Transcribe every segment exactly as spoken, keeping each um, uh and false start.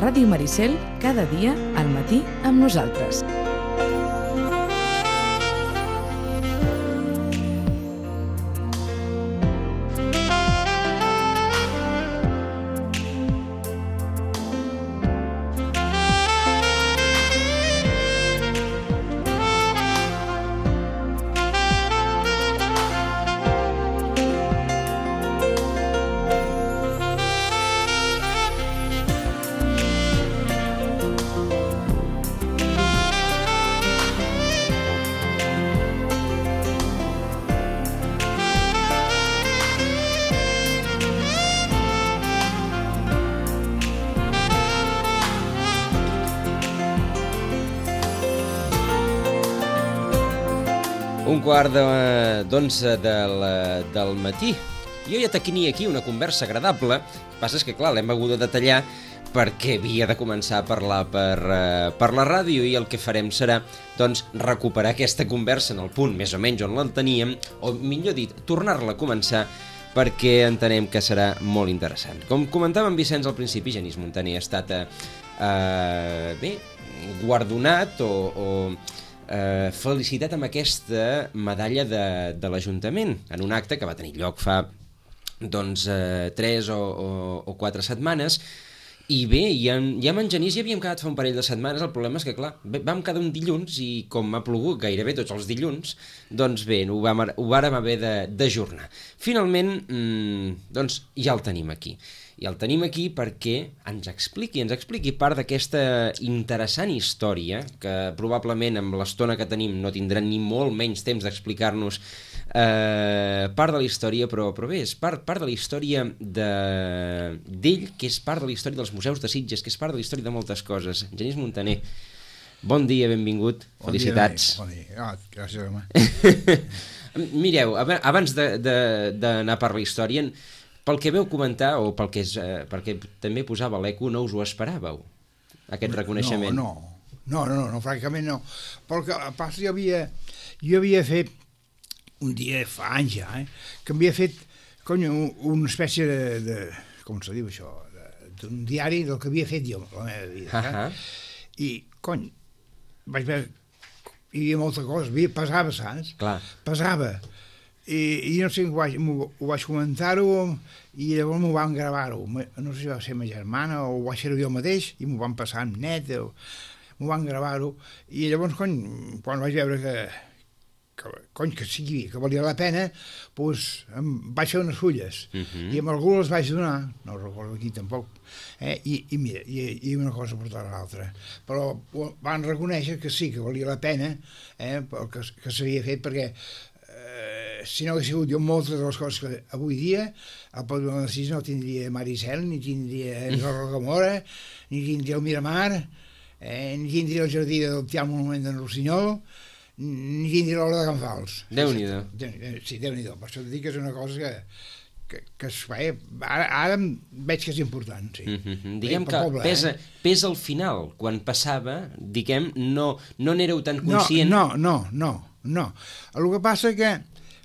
Ràdio Maricel, cada dia al matí amb nosaltres. Un quart d'onze del, del matí. Jo ja tenia aquí una conversa agradable. El que passa és que, clar, l'hem hagut de detallar perquè havia de començar a parlar per, uh, per la ràdio i el que farem serà, doncs, recuperar aquesta conversa en el punt més o menys on la teníem, o millor dit, tornar-la a començar perquè entenem que serà molt interessant. Com comentava en Vicenç al principi, Genís Montaner ha estat uh, uh, bé, guardonat o... o Uh, felicitat amb aquesta medalla de, de l'Ajuntament en un acte que va tenir lloc fa doncs uh, tres o, o, o quatre setmanes i bé, ja, ja amb en Genís ja havíem quedat fa un parell de setmanes. El problema és que clar, vam quedar un dilluns i com ha plogut gairebé tots els dilluns, doncs bé, ho, vam, ho vàrem haver d'ajornar. Finalment, mmm, doncs ja el tenim aquí. I el tenim aquí perquè ens expliqui, ens expliqui part d'aquesta interessant història que probablement amb l'estona que tenim no tindrà ni molt menys temps d'explicar-nos eh, part de la història, però, però bé, és part, part de la història de, d'ell, que és part de la història dels museus de Sitges, que és part de la història de moltes coses. Genís Montaner, bon dia, benvingut, bon felicitats. Dia, bon dia, ah, gràcies, home. Mireu, abans d'anar per la història... Pel que veu comentar, o pel que, és, eh, perquè també posava l'eco, no us ho esperàveu, aquest reconeixement? No, no, no, no, no francament no. Perquè a pas jo havia, jo havia fet, un dia fa anys ja, eh, que havia fet, cony, una espècie de, de com se diu això, d'un diari del que havia fet jo, la meva vida. Uh -huh. eh? I, cony, vaig veure, hi havia molta cosa, pesava, saps? Clar. Pesava. I, i no sé, ho vaig, ho vaig comentar-ho i llavors m'ho van gravar-ho. No sé si va ser ma germana o ho vaig fer jo mateix i m'ho van passar en net o m'ho van gravar-ho. I llavors, cony, quan vaig veure que, que, cony, que sigui, que valia la pena, doncs em vaig fer unes fulles. Uh -huh. I amb algú les vaig donar, no recordo aquí tampoc, eh? I, i mira, i, i una cosa portava l'altra. Però van reconèixer que sí, que valia la pena, eh? El que, que s'havia fet, perquè si no hagués sigut jo moltes de les coses que avui dia el Poble de Sitges no tindria Maricel, ni tindria el Rocamora, ni tindria el Miramar, eh, ni tindria el jardí del Tial Monument d'en Rossinyol, ni tindria l'Hora de Can Fals. Déu-n'hi-do. Sí, Déu-n'hi-do. Per això et dic que és una cosa que, que, que es fa. Eh? Ara, ara veig que és important, sí. Mm-hmm. Diguem que poble, pesa, eh? pesa al final, quan passava, diguem, no no n'éreu tan conscient. No, no, no, no. El que passa que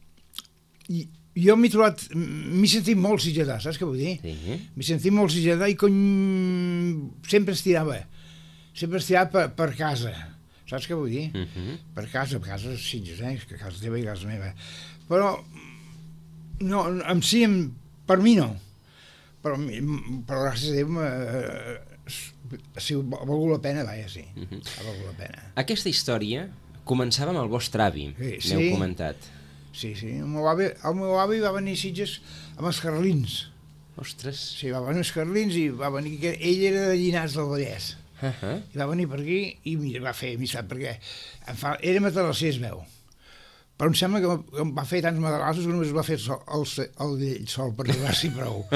I, jo m'he trobat, m'he sentit molt sitgetà, saps què vull dir? Sí. M'he sentit molt sitgetà i cony, sempre estirava, sempre estirava per, per casa, saps què vull dir? Uh -huh. Per casa, per casa Sitges, eh? Que casa teva i casa meva. Però, no, en si, per mi no, però, però gràcies a Déu, eh, si ha valgut la pena, vaja, sí, uh -huh. ha valgut la pena. Aquesta història començava amb el vostre avi, sí, m'heu comentat. Sí, sí, el meu avi, el meu avi va venir a Sitges amb els carlins. Ostres. Sí, va venir els carlins i va venir, que ell era de Llinars del Vallès. Uh -huh. I va venir per aquí i mira, va fer amistat, perquè em fa, era matalasser, es veu. Però em sembla que em va fer tants matalassos que només va fer el, sol, el, el d'ell sol, perquè va ser prou.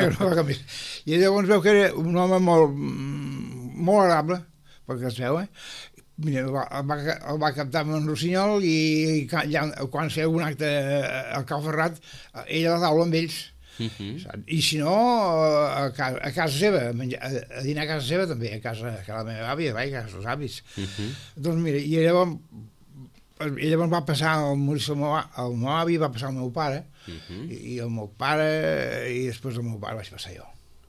I llavors veu que era un home molt, molt agradable, perquè es veu, eh? Mira, el va, el va, el va captar amb en Rossinyol i, i ja, quan feia algun acte al Cal Ferrat, ell a la taula amb ells. Uh -huh. I si no, a, casa, a casa seva, a, menjar, a, a dinar a casa seva també, a casa, a casa la meva àvia, vai, a casa dels avis. Uh -huh. Doncs mira, i llavors, llavors va passar el Maurici, el meu, el meu avi, va passar el meu pare, uh -huh. i, i el meu pare, i després el meu pare vaig passar jo.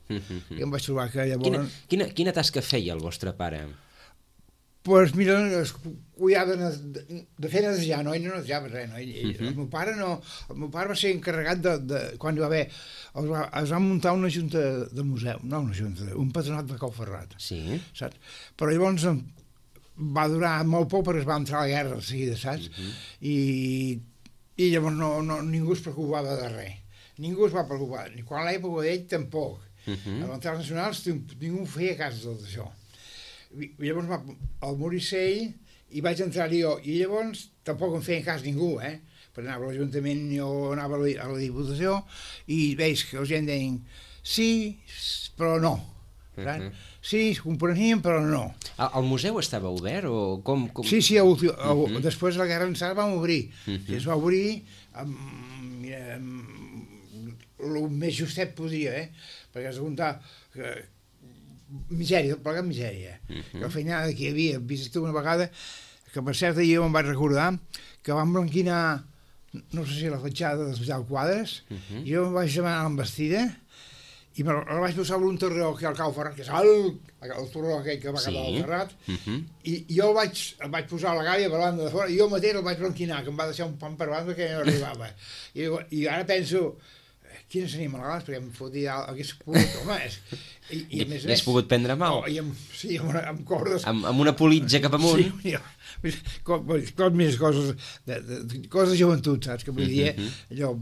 I em vaig trobar que llavors... Quina, quina, quina tasca feia el vostre pare? Pues mira, es cuidava de, de fer netejar, no? Ell no netejava res, no? Ell, ell, uh -huh. El meu pare no... El meu pare va ser encarregat de... de quan hi va haver... Es va, es va muntar una junta de museu, no una junta, un patronat de Couferrat. Sí. Saps? Però llavors va durar molt poc perquè es va entrar a la guerra de seguida, saps? Uh -huh. I, I llavors no, no, ningú es preocupava de res. Ningú es va preocupar. Ni quan a l'època d'ell tampoc. Uh -huh. A les internacionals ningú feia cas de tot això. I llavors va, al Morissell i vaig entrar-hi jo, i llavors tampoc em feien cas ningú, eh? Perquè anava a l'Ajuntament, jo anava a la, a la Diputació, i veig que la gent deien sí, però no. Uh -huh. Sí, es comprenien, però no. El, el museu estava obert o com? com... Sí, sí, a últim, a, uh -huh. després de la Guerra Ençada vam obrir. Uh -huh. I es va obrir amb, mira, amb el més justet podria, eh? Perquè has de comptar que misèria, plegat misèria. Uh -huh. La feinada que hi havia, vist una vegada, que per cert jo em vaig recordar que vam blanquinar, no sé si la fatxada de l'Hospital Quadres, uh -huh. jo em vaig demanar l'embestida i me la vaig posar un torreó que al Cau Ferrat, que és el, el torreó aquell que va sí. quedar al Ferrat, uh -huh. i, i jo el vaig, el vaig posar a la gàbia per banda de fora, i jo mateix el vaig blanquinar, que em va deixar un pam per banda que no arribava. I, I ara penso, quina seria malgats, perquè em fotia, hagués pogut, home, és... I, i a més N'has pogut prendre mal? Oh, i amb, sí, amb, amb cordes... Amb, amb una politja cap amunt? Sí, ja, com, com més coses, de, de, coses de joventut, saps? Que vull dir, allò,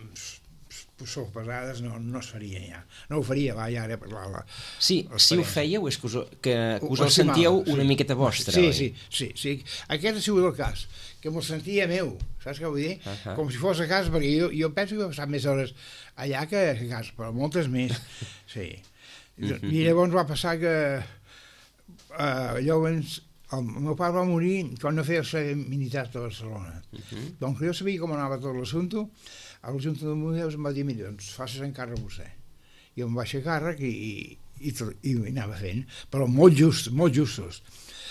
sou pesades, no, no es faria ja. No ho faria, va, ja ara per la... Sí, si ho fèieu és que us, que, que us el sentíeu una sí. miqueta vostra, sí, oi? Sí, sí, sí. Aquest ha sigut el cas, que me'l sentia meu, saps què vull dir? Uh -huh. Com si fos a casa, perquè jo, jo penso que he passat més hores allà que a casa, però moltes més, sí. Uh -huh. I llavors va passar que uh, llavors el meu pare va morir quan no feia el servei militar de Barcelona. Uh -huh. Donc jo sabia com anava tot l'assumpte. A la Junta de Museus em va dir, mira, doncs facis encàrrec vostè. Jo em vaig fer càrrec i, i, i, i, i anava fent, però molt just, molt justos.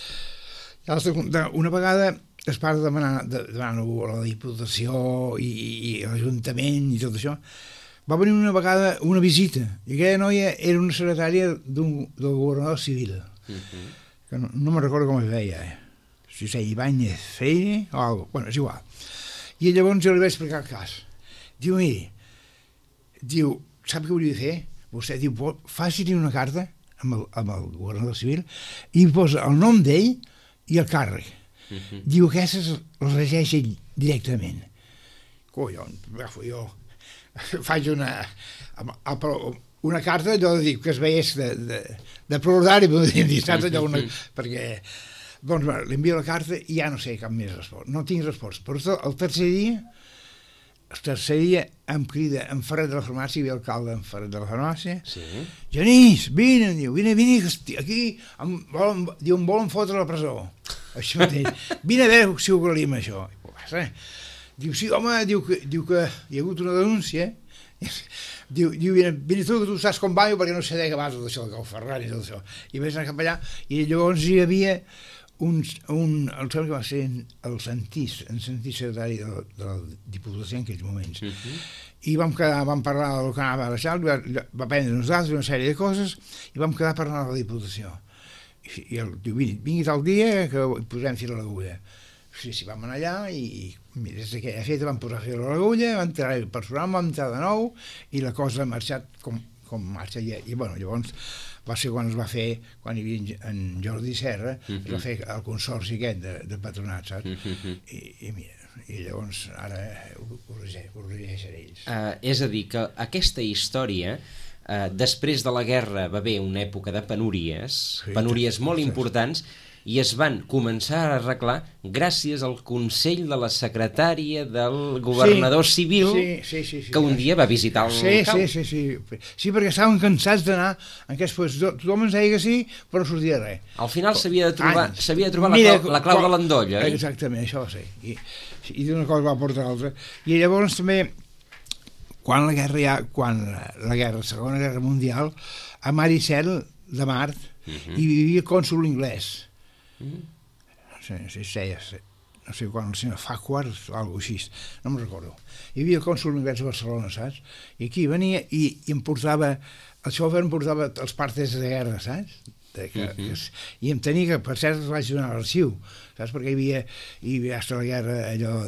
Una vegada es part de demanar, de, demanar a la Diputació i, i, i l'Ajuntament i tot això, va venir una vegada una visita, i aquella noia era una secretària d'un, del governador civil, uh -huh. que no, no me'n recordo com es deia, eh? si es deia Ibáñez Freire o alguna cosa, bueno, és igual. I llavors jo li vaig explicar el cas. Diu, miri, diu, sap què hauria de fer? Vostè diu, faci-li una carta amb el, amb el governador civil i posa el nom d'ell i el càrrec. Uh -huh. Diu, aquestes les regeix ell directament. Collons, agafo jo, faig una, una carta, allò de dir, que es veiés de, de, de prolongari, saps allò, una, perquè, doncs, l'envio la carta i ja no sé cap més resposta, no tinc resposta. Però el tercer dia, el tercer dia em crida en Ferret de la Farmàcia, hi havia alcalde en Ferret de la Farmàcia, sí. Genís, vine, diu, vine, vine, aquí, em volen, diu, em volen fotre a la presó. Això mateix, vine a veure si ho aclarim això. I, diu, sí, home, diu que, diu que hi ha hagut una denúncia, diu, diu vine, vine tu, que tu saps com va, perquè no sé de què vas, tot això, el Cau Ferrat i tot això. I vaig anar cap allà, i llavors hi havia un, un el que va ser el Santís, el Santís secretari de la, de la Diputació en aquells moments. Uh -huh. I vam quedar, vam parlar del que anava a deixar, va, va prendre nosaltres una sèrie de coses, i vam quedar parlant de la Diputació. I, i el diu, vingui tal dia que posem fil a l'agulla. Sí, sí, vam anar allà i, i des d'aquella feta vam posar fil a l'agulla, vam entrar el personal, vam entrar de nou, i la cosa ha marxat com, com marxa. I, i bueno, llavors va ser quan es va fer, quan hi havia en Jordi Serra, uh -huh. es va fer el consorci aquest de, de patronat, saps? Uh -huh. I, i mira, i llavors ara ho, ho, ho regeixen ells. Uh, és a dir, que aquesta història, uh, després de la guerra va haver una època de penúries, sí, penúries sí, molt sí. importants, i es van començar a arreglar gràcies al consell de la secretària del governador sí, civil sí, sí, sí, sí, que un dia va visitar el sí, Cau. Sí, sí, sí, sí, perquè estaven cansats d'anar en aquests puestos. Tothom ens deia que sí, però no sortia res. Al final s'havia de trobar, s'havia de trobar Mira, la clau, la clau de l'endolla, eh? Exactament, això va ser. I, i d'una cosa va portar l'altra. I llavors també, quan la guerra, ja, quan la guerra, la Segona Guerra Mundial, a Maricel de Mart, uh -huh. hi vivia el cònsol anglès. Mm. No sé, no sé si deia, no sé quan, el senyor Facuar o alguna cosa així, no me'n recordo. Hi havia el cònsul univers de Barcelona, saps? I aquí venia i, i em portava, el xòfer em portava els partes de guerra, saps? De que, uh -huh. que, I em tenia que, per cert, els vaig donar a l'arxiu, saps? Perquè hi havia, hi havia hasta la guerra allò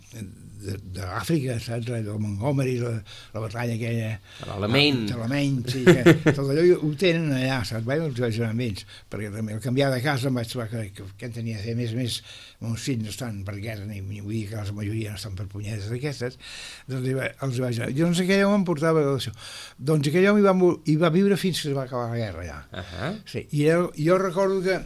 d'Àfrica, saps? El Montgomery, la, la batalla aquella... L'Alamein. L'Alamein, sí, que tot allò ho tenen allà, saps? Vaig, els vaig donar amb ells, perquè també al canviar de casa em vaig trobar que, que, que en tenia de fer, a més a més, meus fills no estan per guerra, ni, ni vull dir que la majoria no estan per punyetes d'aquestes, doncs els vaig donar. Jo, doncs aquell home em portava això. Doncs aquell home hi va, hi va viure fins que es va acabar la guerra, allà. Uh -huh. Sí, i jo, jo recordo que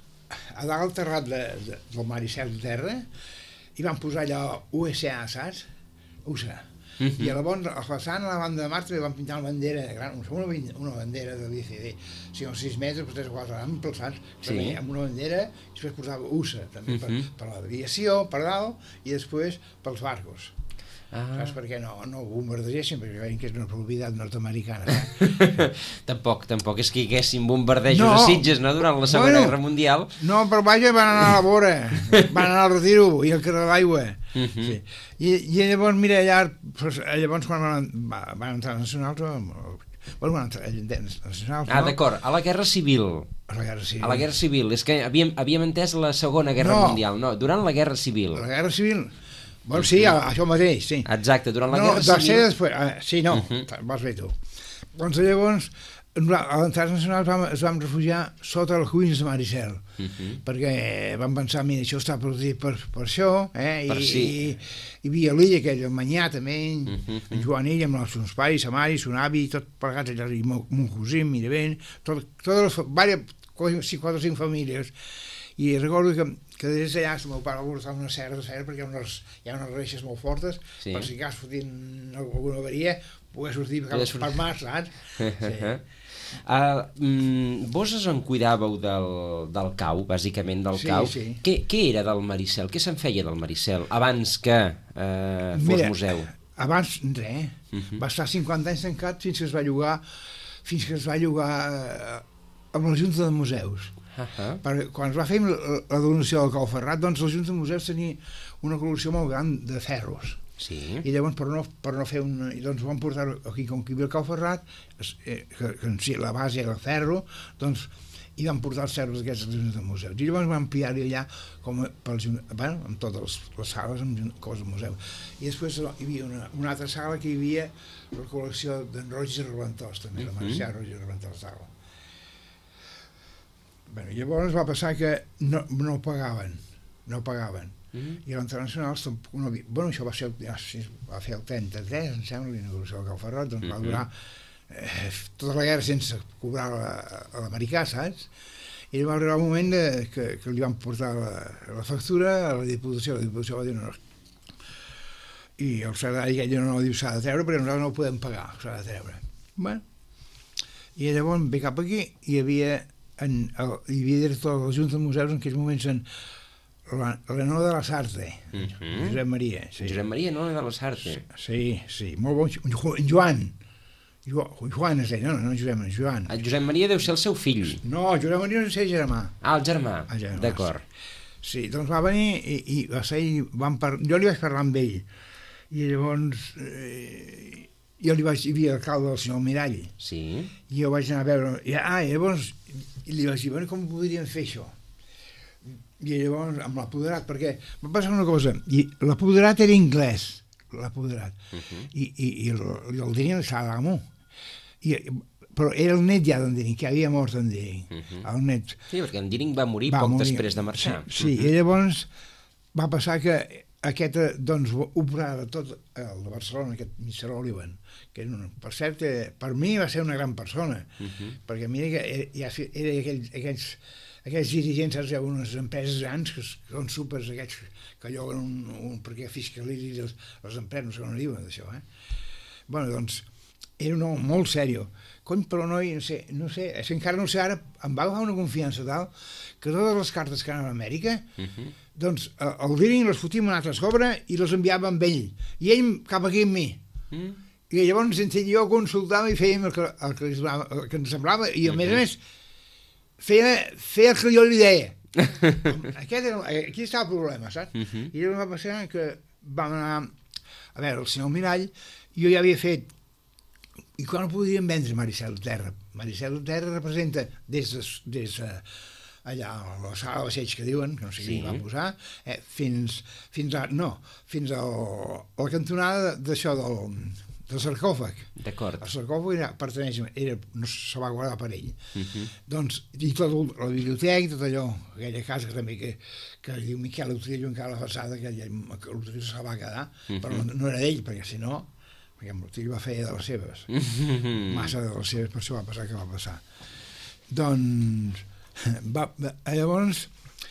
a dalt al terrat de, de, del Maricel de Terra i van posar allò U S A, saps? U S A. Uh -huh. I a la, bon, a la façana, a la banda de Marta, van pintar una bandera gran, una, una bandera de l'I C D, si no sis metres, per tres o quatre amples, saps? Sí. Amb una bandera, i després portava U S A, també, uh -huh. per, per l'aviació, per dalt, i després pels barcos. Ah. Saps per què no, no bombardegessin? Perquè veien que és una propietat nord-americana. Eh? tampoc, tampoc és que hi haguessin bombardejos no. a Sitges, no?, durant la Segona bueno, Guerra Mundial. No, però vaja, van anar a la vora, van anar al retiro i al carrer de l'Aigua. Uh -huh. Sí. I, I llavors, mira, allà, llavors quan van, van entrar els nacionals, bueno, van entrar els nacionals... Ah, no? D'acord, a la Guerra Civil. A la Guerra Civil. A la Guerra Civil, és que havíem, havíem entès la Segona Guerra no. Mundial, no, durant la Guerra Civil. La Guerra Civil... Bueno, sí, això mateix, sí. Exacte, durant la no, Guerra Civil... No, després, uh, sí, no, uh -huh. vas bé tu. Doncs llavors, a l'entrada nacional vam, es vam refugiar sota els cuins de Maricel, uh -huh. perquè vam pensar, mira, això està protegit per, per això, eh? Per I, sí. i, hi havia l'illa aquell, el Manyà també, uh -huh. en Joan Illa amb els seus pares, sa mare, son avi, tot plegats allà, i mon cosí, Miravent, tot, totes les, diverses, sí, quatre o cinc famílies. I recordo que, que des d'allà el meu pare va portar una serra de ferro perquè hi ha unes, hi ha unes reixes molt fortes, sí. per si cas fotint alguna avaria, poder sortir per, sortir. per mar, saps? Sí. uh, mm, vos us en cuidàveu del, del cau, bàsicament del sí, cau. Sí. Què, què era del Maricel? Què se'n feia del Maricel abans que uh, fos Mira, museu? Abans, res, uh -huh. va estar cinquanta anys tancat fins que es va llogar, fins que es va llogar uh, amb la Junta de Museus. Uh -huh. Perquè quan es va fer la, la donació del Cau Ferrat, doncs la Junta de Museus tenia una col·lecció molt gran de ferros. Sí. I llavors per no, per no fer un... doncs van portar aquí, com que hi havia el Cau Ferrat, eh, que, que sí, la base era el ferro, doncs hi van portar els ferros d'aquests a la Junta de Museus. I llavors van ampliar-hi allà com pels, bueno, amb totes les, les sales, amb coses de museu. I després hi havia una, una altra sala que hi havia la col·lecció d'en Roig i Reventós, també, la Marcià Roig i Reventós sala. Bueno, llavors va passar que no, no pagaven, no pagaven. Mm-hmm. I a l'internacional tampoc no havia... Bueno, això va ser, ja, va fer el trenta-tres, em sembla, l'inauguració del Cau Ferrat, doncs mm-hmm. va durar eh, tota la guerra sense cobrar a l'americà, saps? I va arribar un moment de, que, que li van portar la, la factura a la Diputació, la Diputació va dir no, i el secretari aquell no, no diu s'ha de treure perquè nosaltres no ho podem pagar, s'ha de treure. Bueno, i llavors ve cap aquí i hi havia... En, el, hi havia director de la Junta de Museus en aquells moments en Renó de la Sarte, uh -huh. Josep Maria. Sí. Josep Maria, no, de la Sarte. Sí, sí, molt bon. En Joan. Jo, Joan es deia, no, no Josep, en Joan. El Josep Maria deu ser el seu fill. No, Josep Maria no és el germà. Ah, el germà, germà d'acord. Sí. sí, doncs va venir i, i va ser, i van par... jo li vaig parlar amb ell. I llavors... Eh, jo li vaig... Hi havia l'alcalde del senyor Mirall. Sí. I jo vaig anar a veure... I, ah, i llavors... I li vaig dir, bueno, com podríem fer això? I llavors, amb l'apoderat, perquè va passar una cosa, i l'apoderat era anglès, l'apoderat, uh -huh. i, i, i el, el Dirin estava d'amo, però era el net ja d'en Dirin, que havia mort en Dirin, uh -huh. el net. Sí, perquè en Dirin va morir va poc morir. després de marxar. Sí, sí uh -huh. i llavors va passar que aquest, doncs, operava tot el de Barcelona, aquest mister Olivan, que era un, per cert, per mi va ser una gran persona, uh -huh. perquè mira que ja era aquells, aquells, aquells dirigents, saps, hi ha unes empreses grans que, que són supers, aquests que lloguen un, un perquè fiscalitzin les, les empreses, no sé on diuen d'això, eh? Bueno, doncs, era un home molt sèrio. Cony, però noi, no sé, no sé, és que encara no sé, ara em va agafar una confiança tal que totes les cartes que anaven a Amèrica, uh -huh. doncs el Diring les fotia en un altre sobre i les enviava amb ell, i ell cap aquí amb mi. Uh -huh. I llavors entre jo consultava i fèiem el que, el que, el que ens semblava, i a uh -huh. més a més feia, feia el que jo li deia. Aquest era, aquí estava el problema, saps? Uh -huh. I llavors va passar que vam anar a veure el senyor Mirall, jo ja havia fet, i quan ho podríem vendre Maricel Terra? Maricel Terra representa des de, des de allà a la sala de passeig que diuen, que no sé sí. Qui va posar, eh, fins, fins a, no, fins a, a la cantonada d'això del, del sarcòfag. D'acord. El sarcòfag era, pertaneix, era, no se va guardar per ell. Uh -huh. Doncs, i tot la biblioteca, tot allò, aquella casa que també que, que diu Miquel Utrillo encara a la façada, que l'Utrillo se va quedar, uh -huh. però no, no era d'ell, perquè si no, perquè l'Utrillo va fer de les seves. Uh -huh. Massa de les seves, per això va passar que va passar. Doncs, va, llavors,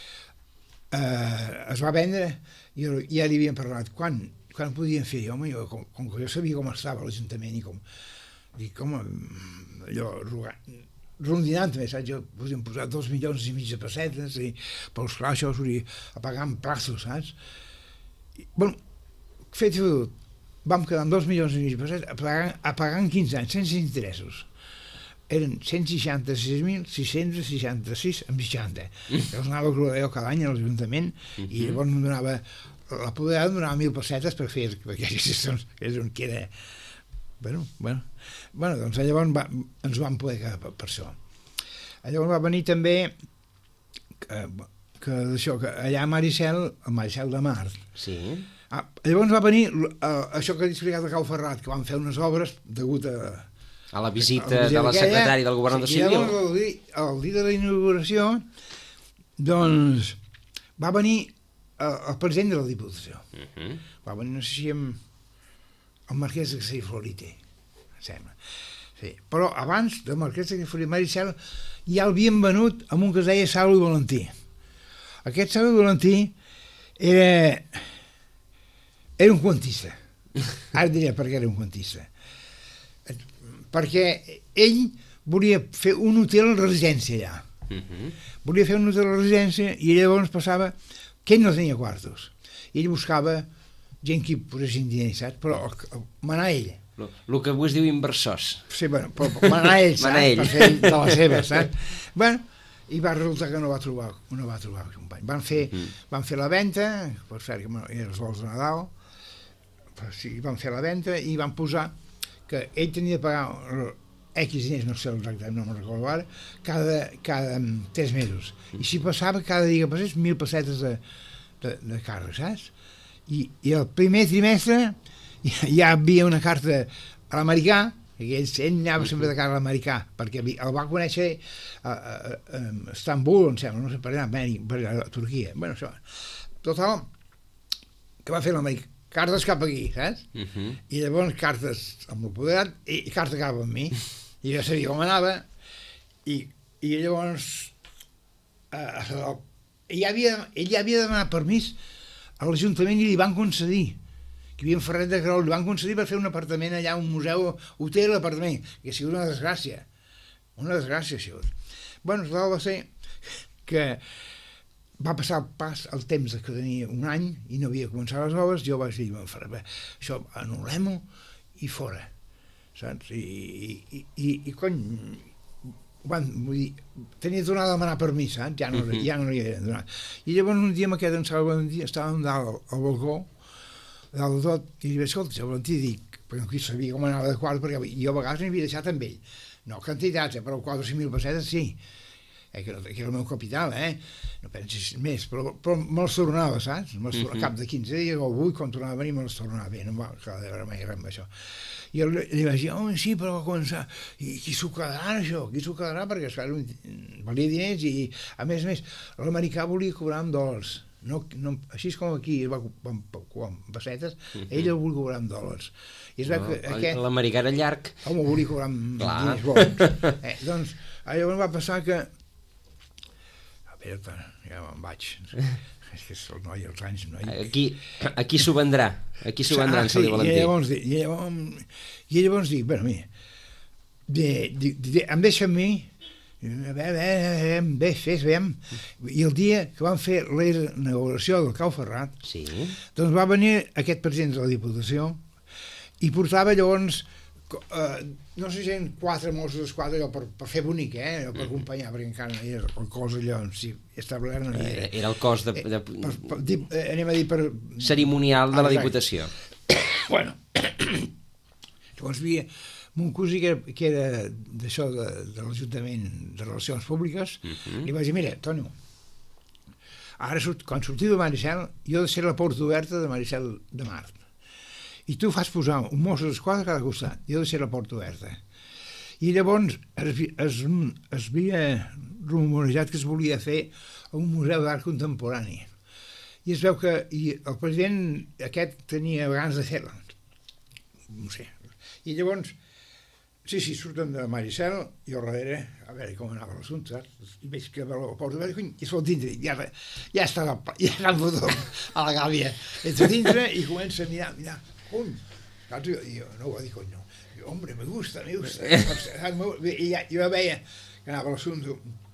eh, es va vendre, i ja li havien parlat, quan quan podien fer, home, jo, com, com que jo sabia com estava l'Ajuntament i com, dic, com, allò, rondinant també, saps, jo podíem posar dos milions i mig de pessetes, i, però esclar, això s'hauria a pagar en plaços, saps? I, bueno, fet i fotut, vam quedar amb dos milions i mig de pessetes a pagar, a pagar en quinze anys, sense interessos. Eren cent seixanta-sis mil sis-cents seixanta-sis amb seixanta. Jo els anava a cobrar cada any a l'Ajuntament i llavors em donava la poder em donava mil pessetes per fer aquelles sessions, que és on queda. Bueno, bueno, bueno doncs llavors va, ens vam poder quedar per, per això. Llavors va venir també que, que d'això, que allà a Maricel, a Maricel de Mar. Sí. Ah, llavors va venir uh, això que he explicat a Cau Ferrat, que van fer unes obres degut a a la visita, a la visita de la secretària del governador sí, civil. Llavors, el, dia, el dia de la inauguració, doncs, va venir el president de la Diputació. Uh -huh. Va venir, no sé si amb el marquès de Castellí Floriter, em sembla. Sí. Però abans del marquès de Castellí Floriter, Maricel, ja l'havien venut amb un que es deia Salvo i Valentí. Aquest Salvo i Valentí era, era un quantista. Ara diré per què era un quantista. Perquè ell volia fer un hotel de residència allà. Uh -huh. Volia fer un hotel de residència i llavors passava que ell no tenia quartos. I ell buscava gent que hi posessin diners, saps? Però manar ell. El que avui es diu inversors. Sí, bueno, però manar ell, saps? Manar ell. Per fer de la seva, saps? Bueno, i va resultar que no va trobar, no va trobar el company. Van fer, mm. van fer la venda, per cert, que eren els vols de Nadal, però sí, van fer la venda i van posar que ell tenia de pagar X diners, no sé exactament, no me'n recordo ara, cada, cada tres mesos. I si passava, cada dia que passés, mil pessetes de, de, de càrrec, saps? I, I el primer trimestre ja, ja hi havia una carta a l'americà, que ell, ell anava sempre de cara a l'americà, perquè el va conèixer a, a, a Estambul, em sembla, no sé per allà, per allà, a Turquia. Bueno, això. Total, que va fer l'americà? Cartes cap aquí, saps? Uh -huh. I llavors cartes amb l'apoderat i, i cartes cap amb mi. I jo sabia com anava i, i llavors eh, ell, havia, ell havia demanat permís a l'Ajuntament i li van concedir, que hi havia en Ferret de Creu, li van concedir per fer un apartament allà, un museu, hotel, apartament, que ha sigut una desgràcia. Una desgràcia ha sigut. Bueno, total va ser que va passar el pas el temps que tenia un any i no havia començat les obres, jo vaig dir, això anul·lem-ho i fora, saps? I, i, i, i cony, van, vull dir, tenia tornat a demanar permís, saps? Ja no, ja no li havia donat. I llavors un dia m'ha quedat en Salvo Valentí, estàvem dalt al balcó, dalt de tot, i li vaig, escolta, Salvo Valentí, dic, perquè no sabia com anava de quart, perquè jo a vegades n'havia deixat amb ell. No quantitats, eh, però quatre o cinc mil pessetes sí. Eh, que, no, que era el meu capital, eh? No pensis més, però, però me'ls tornava, saps? Me'ls tornava, uh -huh. Cap de quinze dies o vuit, quan tornava a venir, me'ls tornava bé, no em va acabar de veure mai res amb això. I el, li vaig dir, oh, sí, però va començar, i qui s'ho quedarà, això? Qui s'ho quedarà? Perquè, esclar, valia diners i, a més a més, l'americà volia cobrar en dòlars. No, no, així com aquí va amb, amb pessetes, uh -huh. ell el volia cobrar en dòlars. I es veu que aquest... L'americà era llarg. Home, volia cobrar amb diners bons. Eh, doncs, llavors va passar que Espera, ja me'n vaig. És que és el noi, els anys... Noi. Aquí, aquí s'ho vendrà. Aquí s'ho vendrà, ah, en Salvo Valentí. I llavors, i llavors, i llavors dic, bueno, mira, de, de, de, em deixa amb mi, bé, bé, fes, veiem, i el dia que van fer la inauguració del Cau Ferrat, sí. Doncs va venir aquest president de la Diputació i portava llavors Uh, no sé si eren quatre Mossos d'Esquadra per, per fer bonic, eh? Per acompanyar, perquè encara no era el cos allò en si establert no hi era. Era el cos de... de... Eh, per, per, di, eh, anem a dir per... cerimonial de ah, la Diputació. Bueno, llavors havia mon cosí que, que era d'això de, de l'Ajuntament de Relacions Públiques, uh-huh. li vaig dir, mira, Tonio, ara surt, quan sortiu de Maricel, jo he de ser la porta oberta de Maricel de Mar. I tu fas posar un mosso d'esquadra a cada costat, i ha de ser la porta oberta. I llavors es, es, es havia rumorejat que es volia fer un museu d'art contemporani. I es veu que i el president aquest tenia ganes de fer-la. No sé. I llavors, sí, sí, surten de Maricel, i al darrere, a veure com anava l'assumpte, i veig que la porta oberta, i es pot dintre, ja, ja està, ja s'han fotut a la gàbia. Entra dintre i comença a mirar, mirar, cony, saps? Jo, jo no ho va dir cony, no. Jo, hombre, me gusta, me gusta. I ja, jo veia que anava l'assumpte.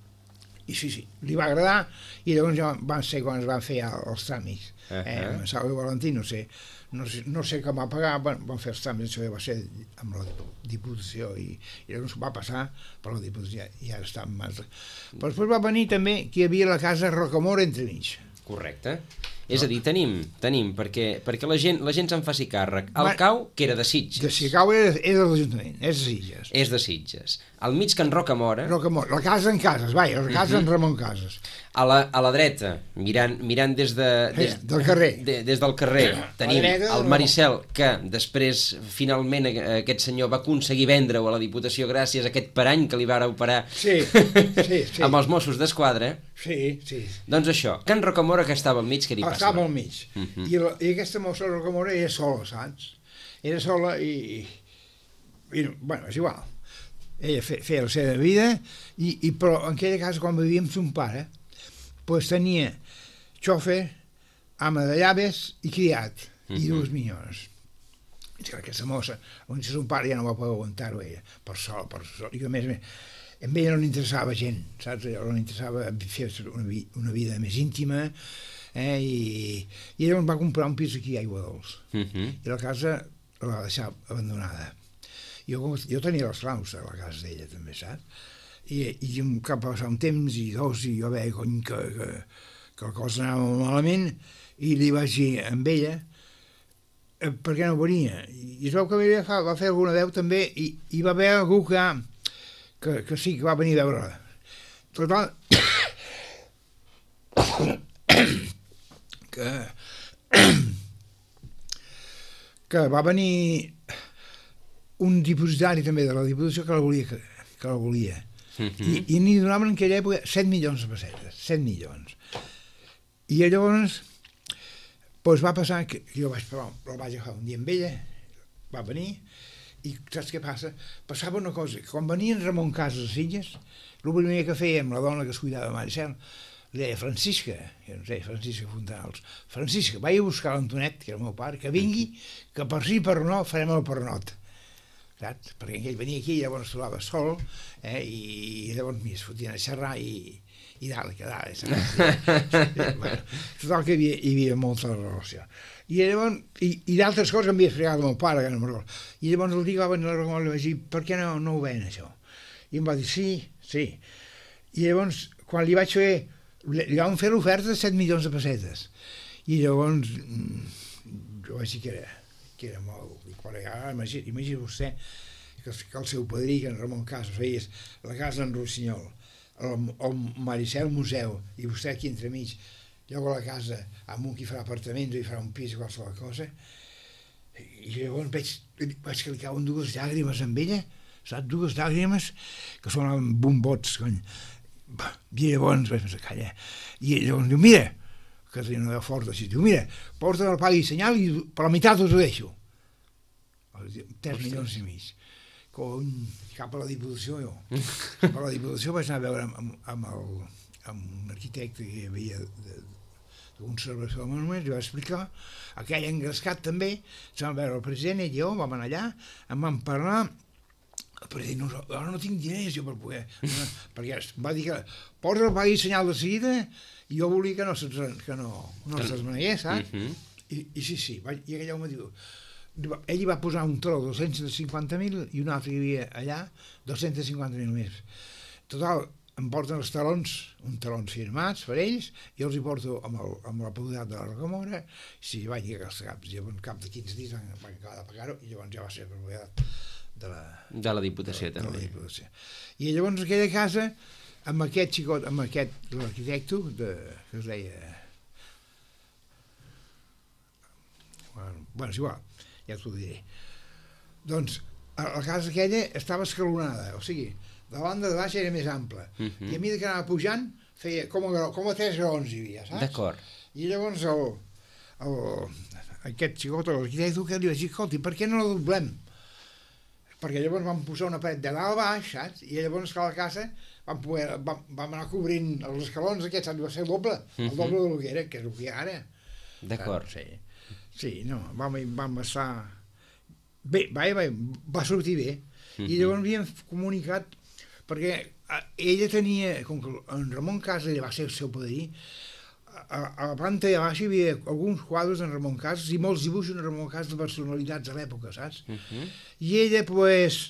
I sí, sí, li va agradar, i llavors ja van ser quan es van fer els tràmits. Uh -huh. eh, Salvador Valentí, no sé, no sé, no sé com va pagar, van, van fer els tràmits, això ja va ser amb la Diputació, i, i llavors va passar per la Diputació, i ara està en mans. Però després va venir també que hi havia la casa Rocamora entremig. Correcte. És a dir, tenim, tenim, perquè, perquè la gent, la gent se'n faci càrrec. El Cau, que era de Sitges. De Sicau era, era de l'Ajuntament, és de Sitges. És de Sitges. Al mig Can Rocamora... Rocamora, la casa en Cases, vaja, la casa uh -huh. en Ramon Cases. A la, a la dreta, mirant, mirant des, de, des, eh, del carrer. De, des del carrer, tenim el Maricel, que després, finalment, aquest senyor va aconseguir vendre-ho a la Diputació gràcies a aquest parany que li va operar sí, sí, sí. amb els Mossos d'Esquadra. Sí, sí. Doncs això, Can Rocamora, que estava al mig, què li passa? Estava al mig. Uh -huh. I, la, I aquesta mossa de Rocamora era sola, saps? Era sola i... i, i bueno, és igual. Ella fe, feia la seva vida, i, i, però en aquella casa, quan vivia amb son pare, pues tenia xòfer, ama de llaves i criat, uh -huh. i dues minyores. I que aquesta mossa, on son pare ja no va poder aguantar-ho, ella, per sol, per sol, i que a més a més, a ella no li interessava gent, saps? No li interessava fer una, vi, una vida més íntima, eh? I, i llavors va comprar un pis aquí a Aiguadols, uh -huh. i la casa la va deixar abandonada. Jo, jo tenia les claus a la casa d'ella també, saps? I, i un cap va passar un temps i dos, i jo veia cony, que, que, que la cosa anava malament, i li vaig dir amb ella eh, per què no venia. I, i es veu que va, va fer alguna veu també, i, i va haver algú que, que, que sí, que va venir a veure-la. Total, que, que va venir un dipositari també de la Diputació que la volia, que, que la volia. Uh -huh. I, i n'hi donaven en aquella època set milions de pessetes, set milions. I llavors pues va passar que jo vaig, però, el vaig agafar un dia amb ella, va venir, i saps què passa? Passava una cosa, que quan venien Ramon Cases a Sitges, el primer que feia amb la dona que es cuidava de Maricel, li deia, Francisca, jo no sé, Francisca Fontals, Francisca, vaig a buscar l'Antonet, que era el meu pare, que vingui, que per sí per no farem el pernot. Saps? Perquè ell venia aquí i llavors es trobava sol, eh? I llavors es fotien a xerrar i, i dalt, que dalt, saps? Bueno, total que hi havia, hi havia molta relació. I llavors, i, i d'altres coses que m'havia explicat el meu pare, que no me'n recordo. I llavors el dia que va venir la Ramon li vaig dir, per què no, no ho veien això? I em va dir, sí, sí. I llavors, quan li vaig fer, li vam fer l'oferta de set milions de pessetes. I llavors, jo vaig dir que era, que era molt... Ah, imagina, imagina vostè que, que el seu padrí, que en Ramon Cases, feies la casa en Rossinyol, el, el Maricel Museu, i vostè aquí entremig, llavors la casa amb un que hi farà apartaments o hi farà un pis o qualsevol cosa, i llavors veig, vaig que li cauen dues llàgrimes amb ella, saps? Dues llàgrimes que sonaven bombots, cony. I llavors vaig pensar, calla, i llavors diu, mira, que tenia una veu forta així, diu, mira, porta el pagui i senyal i per la meitat us ho deixo. tres milions i mig. Cony, cap a la Diputació, jo. Cap a la Diputació vaig anar a veure amb, amb, el, amb un arquitecte que hi havia de, de conservació de monuments, i va explicar, aquell engrescat també, se'n va veure el president i jo, vam anar allà, em van parlar, el president, no, ara no tinc diners jo per poder, no, perquè va dir que posa el pagui senyal de seguida, i jo volia que no se'ns que no, no se'ns manegués, saps? I, I sí, sí, va, i aquell home diu, ell hi va posar un tro de dos-cents cinquanta mil i un altre que hi havia allà dos-cents cinquanta mil més. Total, em porten els talons, uns talons firmats per ells, i els hi porto amb, el, amb la propietat de la Rocamora, i si vaig dir que els caps, i en cap de quinze dies van, van acabar de pagar-ho, i llavors ja va ser propietat de la, de la Diputació, de, de també. la Diputació. I llavors aquella casa, amb aquest xicot, amb aquest, l'arquitecte, de, que es deia... Bueno, bueno, és igual, ja t'ho diré. Doncs, la casa aquella estava escalonada, o sigui, la banda de baix era més ampla, uh -huh. i a mesura que anava pujant, feia com a, com a tres graons hi havia, saps? D'acord. I llavors el, el, aquest xicot, l'arquitecte, que li vaig dir, escolti, per què no la doblem? Perquè llavors vam posar una paret de dalt a baix, saps? I llavors que a la casa vam, poder, vam, vam anar cobrint els escalons aquests, va ser el doble, uh -huh. el doble del que era, que és el que hi ha ara. D'acord. Sí, sí, no, vam, vam estar... Bé, va, va, va sortir bé. Uh -huh. I llavors havíem comunicat, perquè ella tenia, com que en Ramon Casas va ser el seu padrí, a, a la planta de baix hi havia alguns quadres d'en Ramon Casas i molts dibuixos d'en Ramon Casas de personalitats de l'època, saps? Uh -huh. I ella, pues,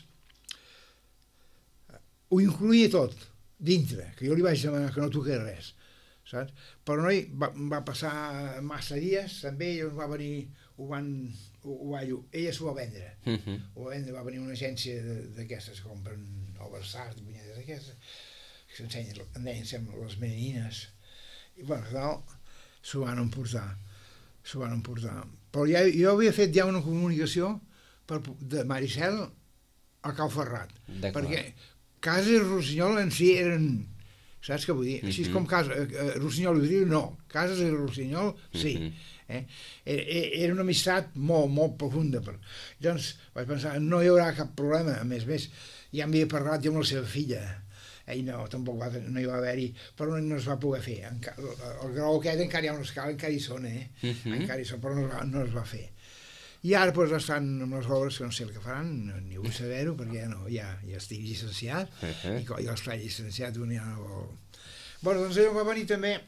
ho incluïa tot dintre, que jo li vaig demanar que no toqués res, saps? Però no hi va, va passar massa dies, també, i va venir, ho van... Ho, ho va, ella s'ho va vendre. Uh -huh. Ho va vendre, va venir una agència d'aquestes que compren Oversart, punyetes d'aquestes, que s'ensenyen, en deien, sembla, les menines. I, bueno, tal, s'ho van emportar. S'ho van emportar. Però ja, jo havia fet ja una comunicació per, de Maricel a Cal Ferrat. Perquè Casas i Rossinyol en si eren... Saps què vull dir? Així uh -huh. com Casa, eh, Rossinyol i Vidriu, no. Casas i Rossinyol, sí. Uh -huh. Eh? Era una amistat molt, molt profunda. Però... Llavors vaig pensar, no hi haurà cap problema. A més a més, ja m'havia parlat jo amb la seva filla. Ell no, tampoc va, no hi va haver-hi, però no es va poder fer. Enca el grau aquest encara hi ha una escala, encara hi són, eh? Uh -huh. Encara hi són, però no, no es va fer. I ara doncs, estan amb les obres que no sé el que faran, no, ni vull saber-ho, perquè ja, no, ja, ja estic llicenciat, uh -huh. i com jo estic llicenciat, un ja no vol... Bueno, doncs allò va venir també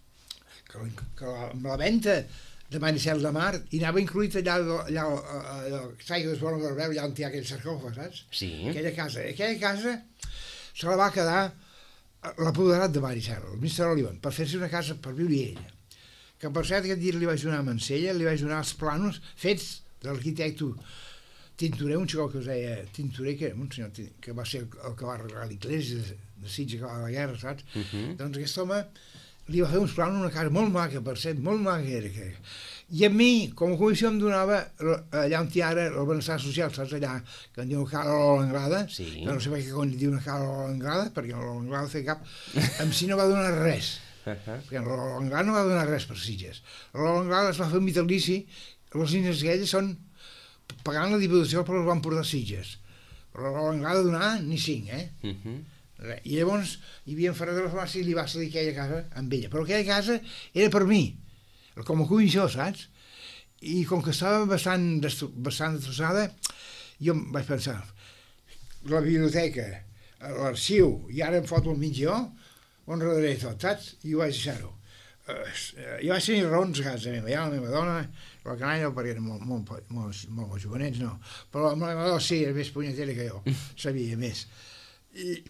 que, que la, amb la venda de Maricel de Mar, i anava incluït allà, allà, allà Saiga d'Esbona de Barbeu, allà on hi ha aquell sarcòfag, saps? Sí. Aquella casa. Aquella casa se la va quedar l'apoderat de Maricel, el mister Olivan, per fer-se una casa per viure ella. Que per cert, aquest dia li vaig donar a Mancella, li vaig donar els planos fets de l'arquitecte Tintorer, un xicot que es deia Tintorer, que era un senyor que va ser el que va arreglar l'Iglésia de, de Sitges que va a la guerra, saps? Uh -huh. Doncs aquest home li va fer uns plans una casa molt maca, per cert, molt maca era. Que... I a mi, com a comissió, em donava allà on hi ara el benestar social, saps, allà, que en diu Cala l'Anglada, sí. Que no sé per què quan diu una Cala l'Anglada, perquè l'Anglada fer cap, em si no va donar res, uh -huh. perquè l'Anglada no va donar res per Sitges. L'Anglada es va fer un vitalici, les línies aquelles són pagant la Diputació, però els van portar Sitges. Però l'Anglada donar ni cinc, eh? Uh -huh. I llavors hi havia en Ferrer de la Farmàcia i li va cedir aquella casa amb ella, però aquella casa era per mi, com a comissió, saps? I com que estava bastant, bastant destrossada, jo vaig pensar, la biblioteca, l'arxiu, i ara em foto al mig jo, on redaré tot, saps? I ho vaig deixar-ho. Uh, jo vaig tenir raons a casa meva, ja la meva dona, la canalla, perquè eren molt, molt, molt, molt, molt jovenets, no, però la meva dona sí, era més punyetera que jo, sabia més. I,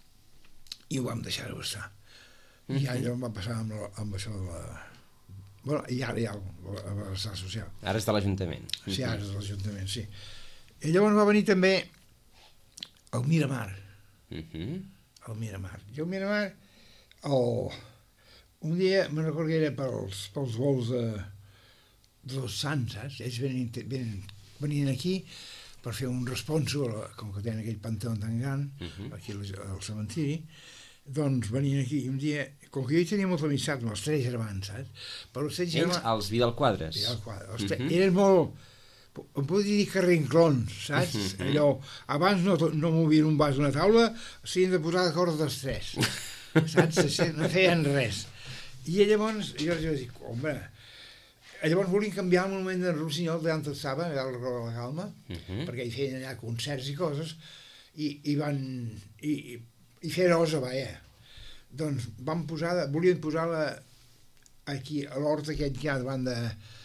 i ho vam deixar-ho estar. I allò em va passar amb, la, amb això de la... Bueno, i ara hi ha el benestar social. Ara és de l'Ajuntament. Sí, ara és de l'Ajuntament, sí. I llavors va venir també el Miramar. Uh -huh. El Miramar. I el Miramar, el... un dia, me'n recordo que era pels, pels vols de, de los Sants, saps? Ells venien, venien, venien aquí per fer un responsor, com que tenen aquell panteó tan gran, uh -huh. aquí al cementiri, doncs venien aquí un dia, com que jo hi tenia molta amistat amb els tres germans, saps? Però els tres germans... Ells, els Vidal-Quadres. Vidal-Quadres. Uh -huh. Eren molt... Em puc dir carrinclons, saps? Uh -huh. Allò, abans no, no movien un vas d'una taula, s'havien de posar d'acord dels tres, saps? No feien res. I llavors, jo els vaig dir, home, llavors volien canviar el monument de Rossinyol d'on estava, allà al Rol de la Calma, uh -huh. perquè hi feien allà concerts i coses, i, i van... I, i fer osa, vaja. Doncs van posar, volien posar-la aquí, a l'hort aquest que hi ha davant de...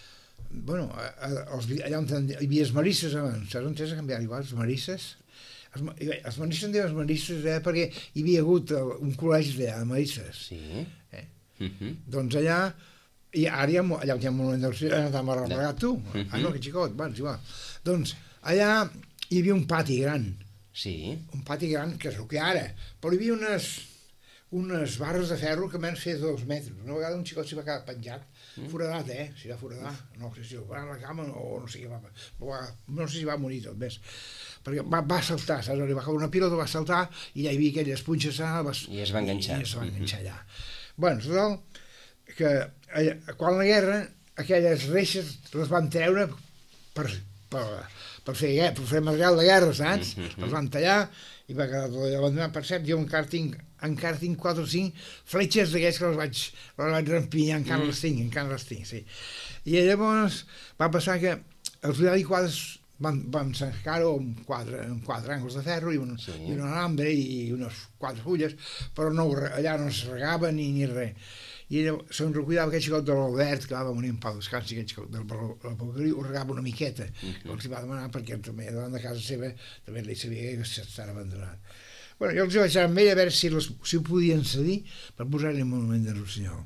bueno, a, a, els, allà on hi havia els marisses abans, saps on t'has de canviar igual, els marisses? Els, els marisses en diuen els marisses eh, perquè hi havia hagut un col·legi d'allà, de marisses. Sí. Eh? Uh -huh. Doncs allà, i ara hi ha, allà on hi ha un monument del Rossinyol, on t'hem arreplegat tu? Uh -huh. Ah, no, que xicot, bueno, és igual. Doncs allà hi havia un pati gran, Sí. un pati gran, que és el que ara, però hi havia unes, unes barres de ferro que van fer dos metres. Una vegada un xicot s'hi va quedar penjat, mm. foradat, eh? S'hi va foradar. No sé si va a la cama o no sé què va... va no sé si va morir tot, ves. Perquè va, va saltar, saps? Li va caure una pilota, va saltar, i allà hi havia aquelles punxes... Va, I es va enganxar. I es va enganxar allà. Bueno, total, que allà, quan la guerra, aquelles reixes les van treure per, per, per, fer, per fer material de guerra, saps? Mm -hmm. Les van tallar i va quedar tot allà abandonat. Per cert, jo encara tinc, encara tinc quatre o cinc fletxes d'aquelles que les vaig, les vaig rempinyar, encara mm. les tinc, encara les tinc, sí. I llavors va passar que els Vidal i Quadres van, van cercar-ho amb quatre, amb quatre angles de ferro i un, sí. i un alambre i unes quatre fulles, però no, allà no es regava ni, ni res. I se'n recuidava aquest xicot de l'Albert, que va morir en pau descansi, aquest xicot del Balcari, ho regava una miqueta, uh -huh. els hi va demanar perquè també davant de casa seva també li sabia que s'estava abandonat. Bueno, jo els vaig anar amb ell a veure si, les, si ho podien cedir per posar-li un monument de Rossinyol.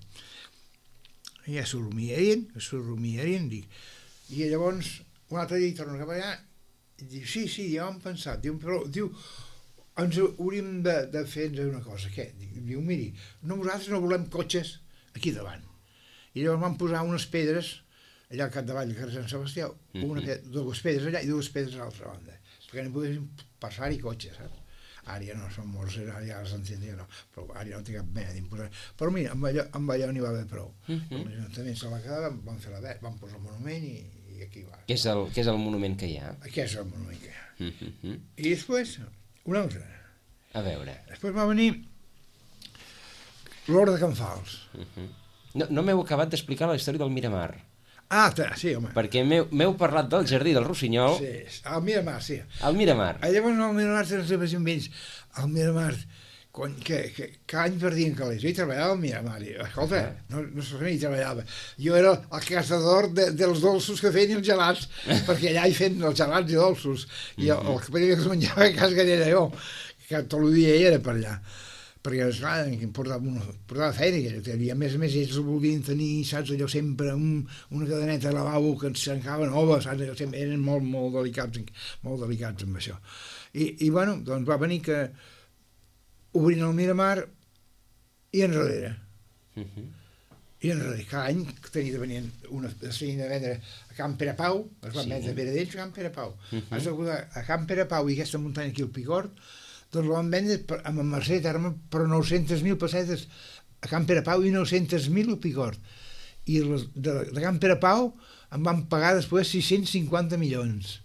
I ja s'ho rumiarien, s'ho rumiarien, dic. I llavors, un altre dia hi torno cap allà, i diu, sí, sí, ja ho hem pensat, diu, però, diu, ens hauríem de, de fer una cosa, què? Diu, miri, no, nosaltres no volem cotxes aquí davant. I llavors van posar unes pedres allà al capdavall del carrer Sant Sebastià, una pedra, dues pedres allà i dues pedres a l'altra banda, perquè no poguessin passar-hi cotxes, saps? Ara ja no són morts, ara ja les entendria, no, però ara ja no té cap mena d'imposar. Però mira, amb allò, amb allò n'hi va haver prou. Uh -huh. L'Ajuntament se va quedar, van fer la ve van posar el monument i, i aquí va. Què és, el, què és el monument que hi ha? Què és el monument que hi ha. Uh -huh. I després, un altre. A veure. Després va venir l'Hort de Can Fals. Uh -huh. No, no m'heu acabat d'explicar la història del Miramar. Ah, sí, home. Perquè m'heu parlat del jardí del Rossinyol. Sí, al Miramar, sí. Al Miramar. Llavors al Miramar tenen els seus vells. Al Miramar, cony, que, que cada any perdien calés. Jo hi treballava al Miramar. I, escolta, no, no solament hi treballava. Jo era el caçador de, dels dolços que feien els gelats, perquè allà hi feien els gelats i dolços. I el, el que es menjava a casa que era jo, que tot el dia hi era per allà. Perquè, esclar, portava, una, portava feina, i a més a més ells volien tenir, saps, allò sempre, un, una cadeneta de lavabo que ens trencava nova, saps, allò sempre, eren molt, molt delicats, molt delicats amb això. I, i bueno, doncs va venir que obrint el Miramar i enrere. Uh -huh. I enrere, cada any tenia de venir una, es tenien de vendre a Camp Perepau, es van sí. vendre a Veredells a Camp Perepau. Uh -huh. Has de a Camp Perepau i aquesta muntanya aquí al Picort, doncs la van vendre per, amb en Mercè Terme per nou-centes mil pessetes a Camp Perepau i nou-centes mil al Picort. I les, de, de Camp Perepau em van pagar després sis-cents cinquanta milions.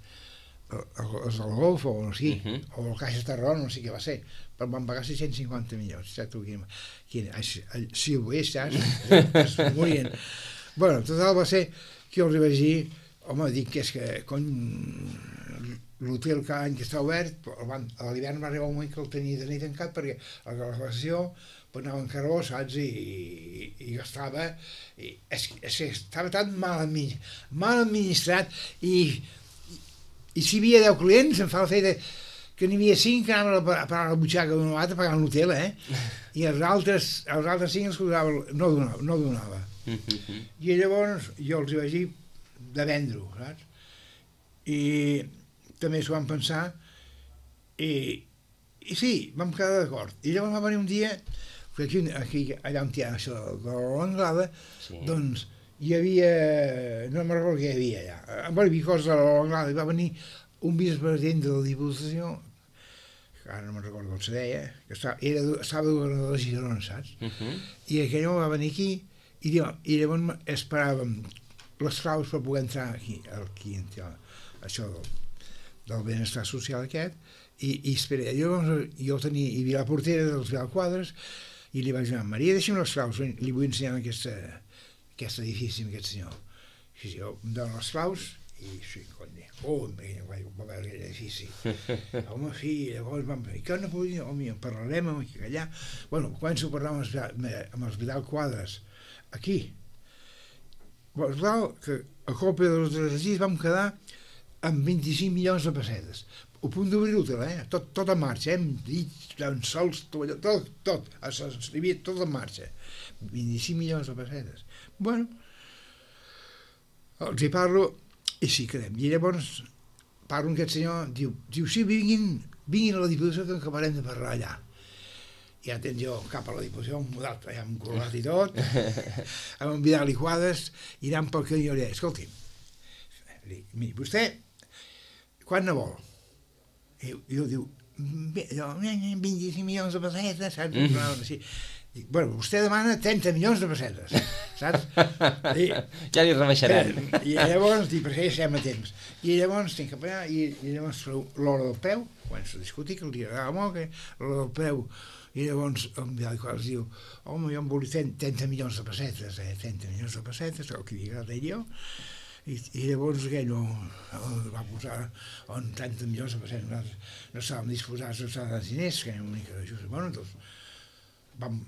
Els del Golf o no sé, uh -huh. o el Caixa Tarragona, no sé què va ser, però em van pagar sis-cents cinquanta milions. Saps tu quin, quin, si ho és, saps? Es morien. Bueno, total va ser que jo els vaig dir, home, dic que és que, cony, l'hotel cada any que està obert, a l'hivern va arribar un moment que el tenia de tenir tancat perquè la calefacció anava en carbó, saps, i, i, i gastava, i és, és que estava tan mal, administ, mal administrat, i, i si hi havia deu clients, em fa la feina que n'hi havia cinc que anaven a parar la butxaca d'una altra pagant l'hotel, eh? I els altres, els altres cinc els donava, no donava. No donava. I llavors jo els vaig dir de vendre-ho, saps? I també s'ho van pensar i, i sí, vam quedar d'acord. I llavors va venir un dia que aquí, aquí allà on hi ha això de l'Anglada, sí. doncs hi havia, no me'n recordo què hi havia allà, hi havia coses a l'Anglada, i va venir un vicepresident de la Diputació, que ara no me'n recordo com se deia, que estava, era, estava de governador de Girona, saps? Uh -huh. I aquell home va venir aquí i, i llavors esperàvem les claus per poder entrar aquí, aquí això del, del benestar social aquest, i, i espera, jo, jo tenia, hi havia la portera dels Vidal Quadres, i li vaig dir, Maria, deixa'm les claus, li vull ensenyar aquesta, aquest edifici amb aquest senyor. I jo em dono les claus, i sí, cony, oh, va veure aquell edifici. Home, sí, llavors vam dir, que no podia, home, parlarem amb allà. Bueno, començo a parlar amb els, amb els Vidal Quadres, aquí. Però, clar, que a colpa dels desitjos vam quedar amb vint-i-cinc milions de pessetes. A punt d'obrir l'hotel, eh? Tot, tot en marxa, eh? Amb dits, llençols, tot, tot, tot, s'escrivia tot en marxa. vint-i-cinc milions de pessetes. Bueno, els hi parlo i sí, quedem. I llavors parlo amb aquest senyor, diu, diu sí, vinguin, vinguin a la Diputació que acabarem de parlar allà. I ja tens jo cap a la Diputació, un model, ja amb colat i tot, amb un Vidal i Quadres, i anant pel que jo li deia, escolti'm, miri, vostè, quan ne vol? I jo diu, vint-i-cinc milions de pessetes, saps? Mm. Així. Dic, bueno, vostè demana trenta milions de pessetes, saps? I, ja li rebaixaran. I llavors, dic, perquè ja estem a temps. I llavors tinc que pagar, i, i llavors l'hora del preu, quan s'ha discutit, que el dia agradava molt, que l'hora del preu, i llavors em diu, home, jo em volia trenta milions de pessetes, eh? trenta milions de pessetes, el que havia agradat jo, i, i llavors aquell no, no va posar on trenta milions de pessetes, nosaltres no estàvem disposats a usar els diners, que era una mica just. Bueno, doncs, vam,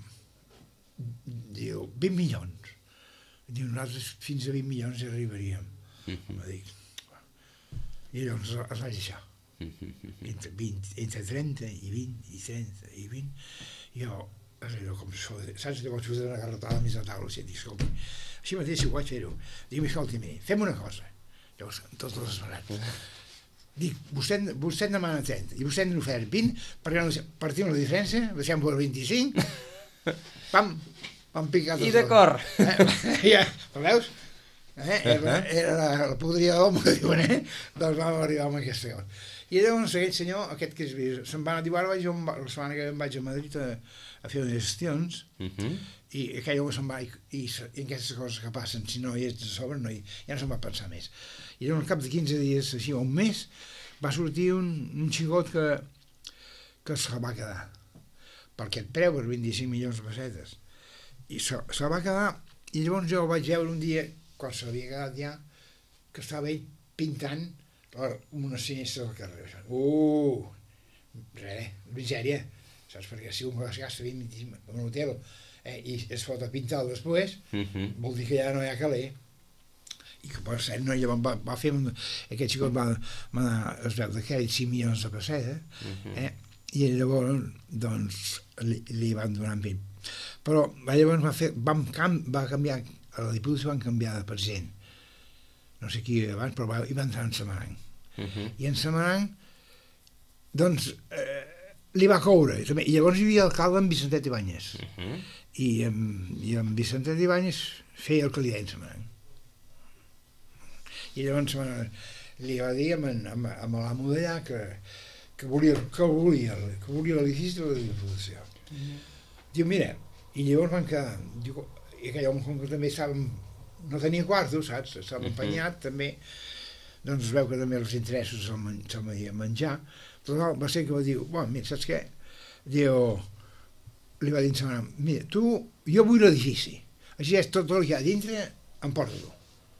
diu, vint milions. Diu, nosaltres fins a vint milions hi arribaríem. Mm-hmm. Va dir. I llavors es va deixar. Entre, vint, entre trenta i vint, i trenta i vint, jo, allò com això, saps que vaig fotre una garrotada a mig de taula, i dic, escolti, així mateix si ho vaig fer-ho, dic, escolti, miri, fem una cosa, llavors, tots els esperats, dic, vostè, vostè en demana trenta, i vostè en ofert vint, perquè no partim la diferència, deixem per vint-i-cinc, pam, pam picat. I d'acord. Eh, ja, ho veus? Eh? Era, era la, la podria d'home que diuen, eh? Doncs vam arribar a aquesta cosa. I llavors aquest senyor, aquest que es se'n va anar a dir, ara vaig, la setmana que em vaig a Madrid a, a fer unes gestions, uh-huh. i aquell home se'n va, i, i, i aquestes coses que passen, si no hi ets de sobre, no hi, ja no se'n va pensar més. I llavors al cap de quinze dies, així, un mes, va sortir un, un xicot que, que se va quedar, per aquest preu, per vint-i-cinc milions de pessetes. I se, se va quedar, i llavors jo el vaig veure un dia, quan se l'havia quedat ja, que estava ell pintant una sinistra del carrer. Uh, res, misèria, saps? Perquè si un es gasta vint en un hotel eh, i es fot a pintar després, uh-huh. vol dir que ja no hi ha caler. I que per cert, no, va, va fer un, aquest xicot va, va anar, es veu d'aquells cinc milions de pessetes, uh-huh. eh, i llavors doncs li, li van donar amb ell. Però llavors va fer, vam, va canviar, a la Diputació van canviar de president. No sé qui abans, però va, hi va entrar en Samaranc. Uh-huh. I en Samaranc, doncs, eh, li va coure. I llavors hi havia l'alcalde en Vicentet Ibáñez. Uh-huh. I, en, I en Vicentet Ibáñez feia el que li deia en Samaranc. I llavors li va dir amb, amb, amb l'amo d'allà que, que volia que volia, que volia l'edifici de la Diputació. Uh-huh. Diu, mira, i llavors van quedar, diu, i aquell home com que també estàvem, no tenia quartos, saps? Estava uh-huh. empenyat, també, doncs es veu que també els interessos se'l men, se m'havia menjar. Total, va ser que va dir, bueno, mira, saps què? Diu, li va dir en Samaranc, mira, tu, jo vull l'edifici, així és, tot el que hi ha dintre, em porta tu.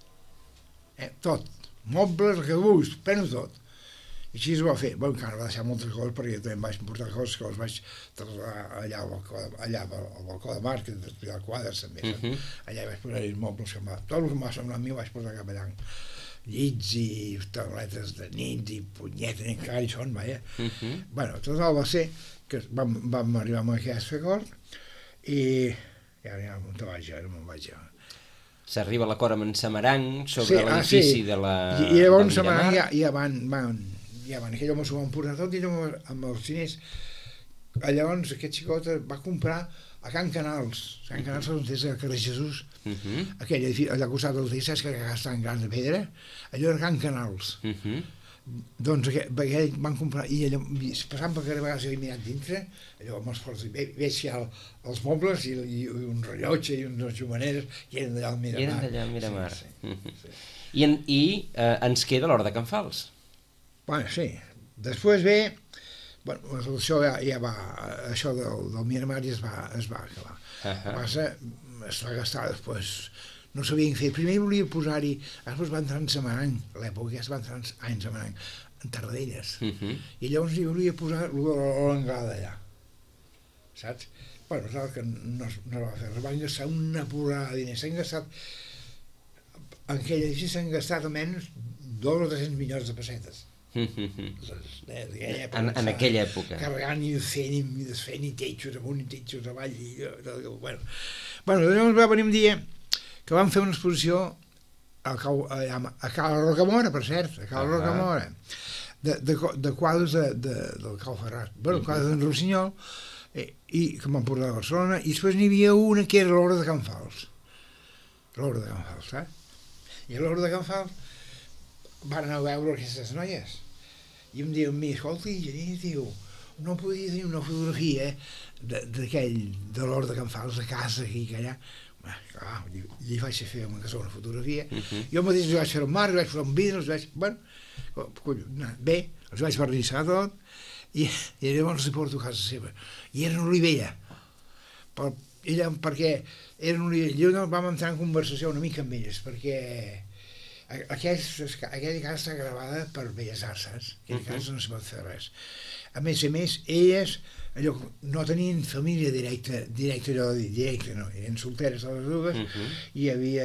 Eh, tot, mobles, el que vulguis, pren-ho tot. I així es va fer. Bé, encara va deixar moltes coses, perquè jo també em vaig portar coses que les vaig traslladar allà al balcó, allà al balcó de mar, que després al quadres també. Uh-huh. Allà vaig posar els mobles, que tot el que m'ha semblat a mi ho vaig posar cap allà. Llits i tauletes de nit i punyetes, encara hi són, vaja. Uh-huh. Bueno, tot va ser que vam, vam arribar a aquest acord i ja no me'n vaig, ja no me'n vaig. S'arriba a l'acord amb en Samaranc sobre sí, l'edifici ah, sí. de la I, i llavors Samaranc ja, ja van, van ja van, aquell home s'ho van posar tot i amb els diners. Llavors aquest xicot va comprar a Can Canals, Can Canals on és el carrer Jesús, uh-huh. aquell edifici, allà al costat del saps que està en gran de pedra, allò era Can Canals. Uh-huh. Doncs aquell van comprar, i allò, passant per cada vegada s'havia mirat dintre, allò amb els forts, veig ja els mobles i, i un rellotge i unes jumaneres, i eren d'allà al Miramar. I eren d'allà al Miramar. Sí, sí, uh-huh. sí. I, en, i eh, ens queda l'hora de Can Fals. Bueno, sí. Després ve, bueno, això ja, ja va, això del, del Miramar ja es va, es va acabar. Uh-huh. Passa, es va gastar després, no sabien fer. Primer volia posar-hi, després va entrar en Samaranc, l'època ja es va entrar en Samaranc, en Tarradellas. Uh-huh. I llavors hi volia posar l'Anglada allà, saps? Bueno, clar que no, no es va fer, van gastar una porrada de diners, s'han gastat en aquell edifici s'han gastat almenys dos o tres milions de pessetes. en, en aquella època. Carregant i fent i desfent i teixos amunt i teixos avall. I, bueno. bueno, llavors va venir un dia que vam fer una exposició a, a, a Cal Rocamora, per cert, a Cal Rocamora, de, de, de quadres de, de, del Cal Ferrat, bueno, quadres d'en Rossinyol, eh, i que m'han portat a Barcelona, i després n'hi havia una que era l'Hora de Can Fals. L'Hora de Can Fals, saps? I a l'Hora de Can Fals van anar a veure aquestes noies i em diuen, mi, escolta, Genís, diu, no podia tenir una fotografia d'aquell, de l'Hora de Can Fals, a casa, aquí i allà. Bé, clar, li, li vaig fer una, una fotografia. Uh -huh. Jo mateix li vaig fer un mar, li vaig fer un vidre, els vaig... Bueno, bé, els vaig vernissar tot i, i llavors li porto a casa seva. I era en Olivella. Per, ella, perquè era en Olivella. Jo vam entrar en conversació una mica amb elles, perquè Aquest, aquella casa està gravada per Belles Arts, saps? Aquella casa no s'hi pot fer res. A més a més, elles allò, no tenien família directa, directa, allò, directa, no, eren solteres a les dues, uh -huh. i hi havia...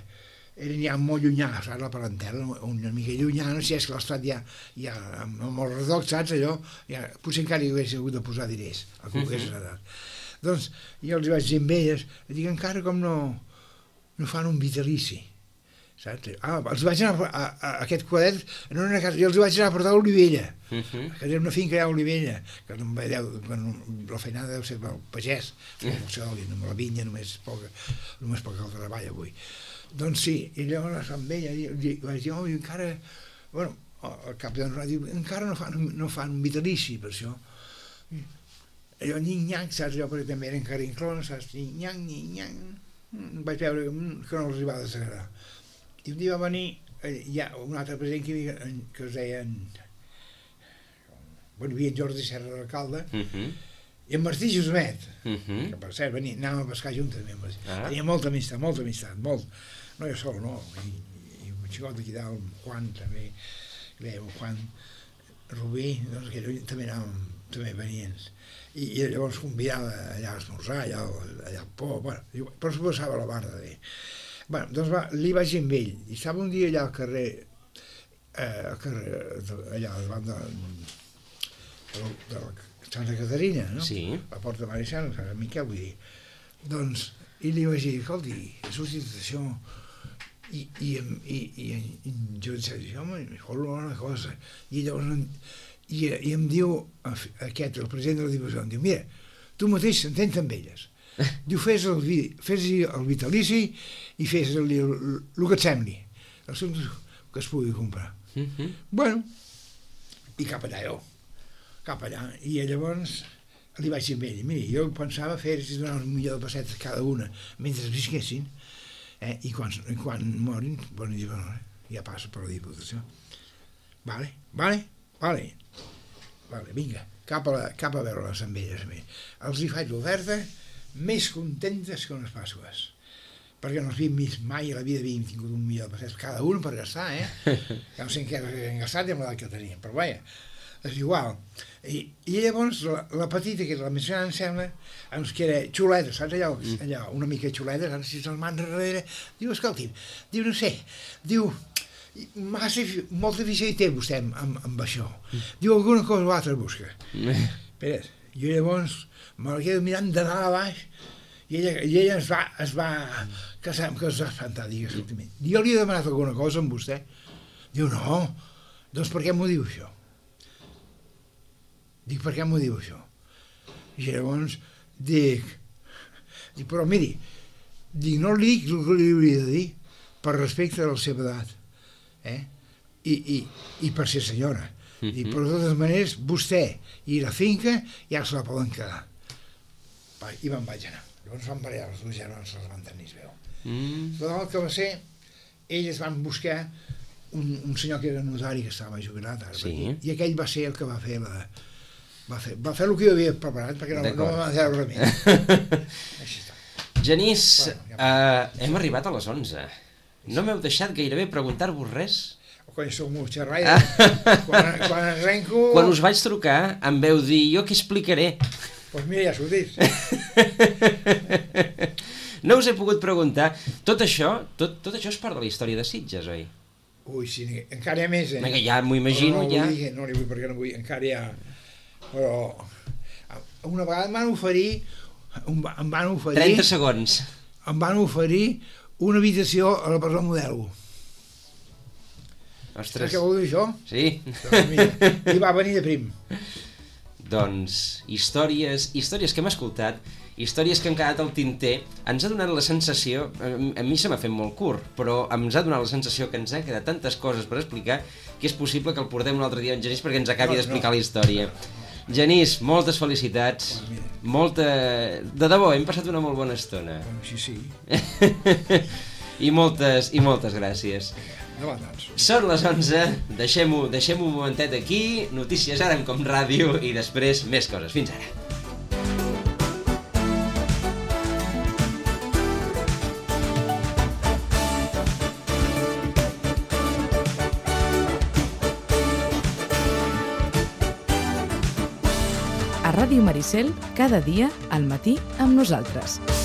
eren ja molt llunyà, saps, la parentela, una mica llunyà, no sé si és que l'Estat ja, ja amb, amb el redox, saps, allò, ja, potser encara hi hagués hagut de posar diners, el que ho hagués edat. Doncs jo els vaig dir amb elles, dic, encara com no, no fan un vitalici, saps? Ah, els vaig anar a, a, a aquest quadret en una casa, jo els vaig anar a portar a Olivella, uh -huh. que era una finca allà a Olivella, que no em veieu, la feinada deu ser pel pagès, uh -huh. no, la vinya només poca, només poca el treball avui. Doncs sí, i llavors amb ella vaig dir, oh, encara, bueno, al cap d'una hora diu, encara no fan, no fan un vitalici per això. I, allò nying-nyang, saps, allò perquè també eren carinclons, saps, nying-nyang, nying-nyang, vaig veure que no els va desagradar. I un dia va venir, eh, hi ha un altre president que, que es deien, bueno, hi havia en Jordi Serra d'alcalde, uh -huh. i en Martí Josmet, uh -huh. que per cert, venia, anàvem a pescar junts també, ah. tenia molta amistat, molta amistat, molt, no jo sol, no, i, i un xicot d'aquí dalt, Juan també, deia Juan Rubí, doncs que també anàvem, també venien, i, i llavors convidava allà a esmorzar, allà, allà al por, bueno, però s'ho passava la barra de... Bueno, doncs va, li vaig dir amb ell, i estava un dia allà al carrer, eh, al carrer, allà davant de, de, de la Santa Caterina, no? Sí. La porta de Maricel, a Miquel, vull dir. Doncs, i li vaig dir, escolti, he sortit d'això, i, i, i, i, i jo vaig dir, home, me fa una cosa, i llavors, i, i em diu aquest, el president de la divisió, em diu, mira, tu mateix s'entens amb elles. Diu, fes el, fes el vitalici i fes el, el, el que et sembli, els que es pugui comprar. Uh -huh. Bueno, i cap allà jo, cap allà. I llavors li vaig dir a ell, mira, jo pensava fer-los donar un milió de pessetes cada una mentre visquessin, eh? I quan, quan morin, bueno, diu, bueno, ja passa per la Diputació. Vale, vale, vale, vale, vinga, cap a, la, cap a veure-les amb elles. Els hi faig l'oferta, més contentes que unes Pasques, perquè no els havíem vist mai a la vida, havíem tingut un milió de pessetes cada un per gastar, eh? Ja no sé en què hem gastat i amb l'edat que teníem, però vaja, és igual. I, i llavors la, la petita, que és la més gran, em sembla, ens queda xuleta, saps allò, allò una mica xuleta, ara si se'l man darrere, diu, escolti'm, diu, no sé, diu, massa, molta visió hi té vostè amb, amb, amb això, diu, alguna cosa o altra busca. Espera, jo llavors me la quedo mirant de dalt a baix i ella, i ella es va, es va casar, que es va espantar, digues, jo li he demanat alguna cosa amb vostè? Diu, no, doncs per què m'ho diu això? Dic, per què m'ho diu això? I llavors dic, dic, però miri, dic, no li dic el que li hauria de dir per respecte a la seva edat, eh? I, i, i per ser senyora. I per totes maneres, vostè i la finca ja se la poden quedar. Va, i me'n vaig anar. Llavors van barallar les dues germanes, se les van tenir, es veu. Mm. Tot el que va ser, elles van buscar un, un senyor que era notari, que estava jubilat ara, sí. Aquí, i aquell va ser el que va fer la... Va fer, va fer el que jo havia preparat, perquè no, no va fer res més. Així està. Genís, bueno, ja uh, hem arribat a les onze. No m'heu deixat gairebé preguntar-vos res? Quan sóc molt xerraire, quan, quan arrenco... Quan us vaig trucar, em veu dir, jo què explicaré? Doncs pues mira, ja s'ho dius. No us he pogut preguntar. Tot això, tot, tot això és part de la història de Sitges, oi? Ui, sí, encara hi ha més, eh? Que ja m'ho imagino, no, no, ja. Dir, no li vull perquè no vull, encara hi ha... Però una vegada em van oferir, em van oferir... trenta segons. Em van oferir una habitació a la presó Modelo. Ostres. Saps què vol dir això? Sí. Doncs mira, i va venir de prim. Doncs històries, històries que hem escoltat, històries que han quedat al tinter, ens ha donat la sensació, a mi se m'ha fet molt curt, però ens ha donat la sensació que ens han quedat tantes coses per explicar que és possible que el portem un altre dia en Genís perquè ens acabi no, d'explicar no. la història. Genís, moltes felicitats, molta... De debò, hem passat una molt bona estona. Sí, sí. I moltes, i moltes gràcies. No va tants. Són les onze, deixem-ho deixem un momentet aquí, notícies ara en Com Ràdio i després més coses. Fins ara. A Ràdio Maricel, cada dia al matí amb nosaltres.